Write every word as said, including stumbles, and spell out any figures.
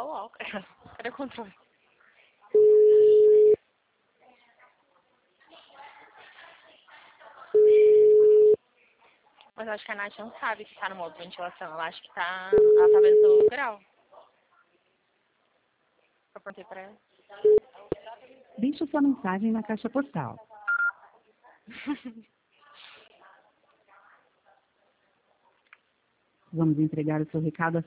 coloca. Cadê o controle? Mas eu acho que a Nath não sabe que tá no modo ventilação. Ela acha que tá. Ela tá vendo pelo grau. Eu perguntei pra ela. Deixe sua mensagem na caixa postal. Vamos entregar o seu recado